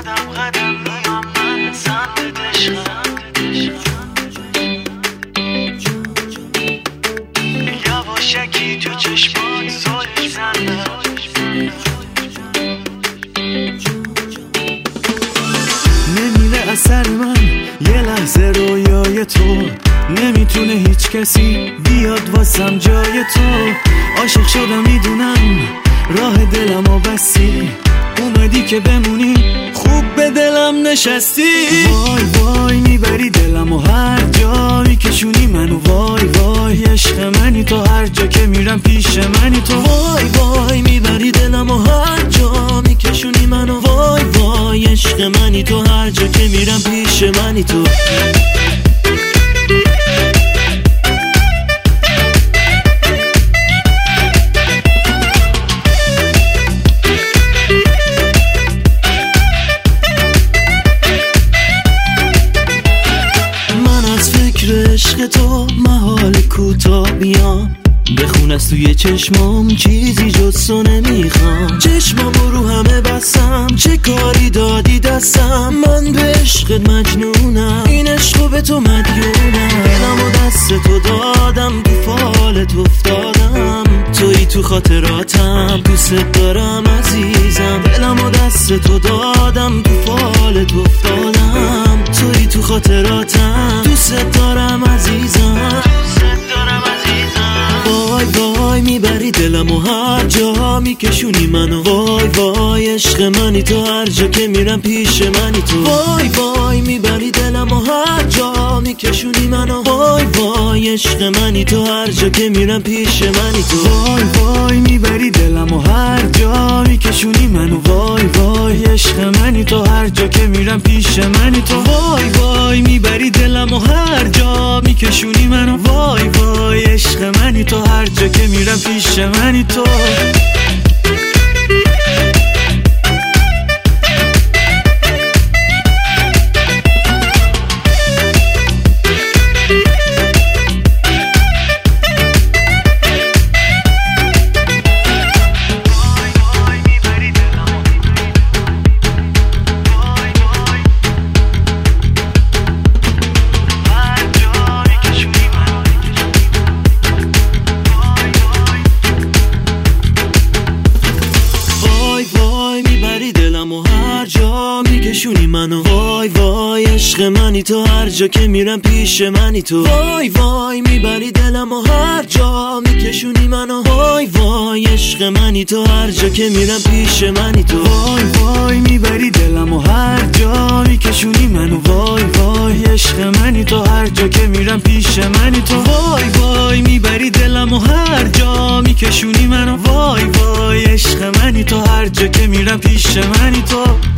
قدم قدم میام من سمت عشقم، یواشکی تو چشمان سولی زنده، نمیره اثر من یه لحظه رویای تو، نمیتونه هیچ کسی بیاد واسم جای تو. عاشق شدم میدونم راه دلمو بستی، اومدی که بمونی خوب به دلم نشستی. وای وای میبری دلمو هر جا میکشونی منو، وای وای عشق منی تو، هر جا که میرم پیش منی تو. وای وای میبری دلمو هر جا میکشونی منو، وای وای عشق منی تو، هر جا که میرم پیش منی تو. عشق تو محال کوتاه بیام، بخون از توی چشمام چیزی جز تو نمیخوام. چشمامو رو همه بستم، چه کاری دادی دستم، من به عشقت مجنونم، این عشقو به تو مدیونم. دلمو دست تو دادم، تو فالت افتادم، تویی تو خاطراتم، دوست دارم عزیزم. دلمو دست تو دادم، تو فالت افتادم، تویی تو خاطراتم، دوست دارم عزیزم. وای وای میبری دلمو هر جا میکشونی منو، وای وای عشق منی تو، هر جا که میرم پیش منی تو. وای وای میبری دلمو هر جا میکشونی منو، وای وای عشق منی تو، هر جا که میرم پیش منی تو. وای وای میبری دلمو هر جا میکشونی منو، وای وای عشق منی تو، هر جا که میرم پیش منی تو. وای وای میبری دلمو هر جا میکشونی منو، وای وای عشق منی تو، هر جا که میرم پیش منی تو. میکشونی منو، وای وای عشق منی تو، هر جا که میرم پیش منی تو. وای وای میبری دلمو هر جا میکشونی منو، وای وای عشق منی تو، هر جا که میرم پیش منی تو. وای وای میبری دلمو هر جا میکشونی منو، وای وای عشق منی تو، هر جا که میرم پیش منی تو. وای وای میبری دلمو هر جا میکشونی منو، وای وای عشق منی تو، هر جا که میرم پیش منی تو.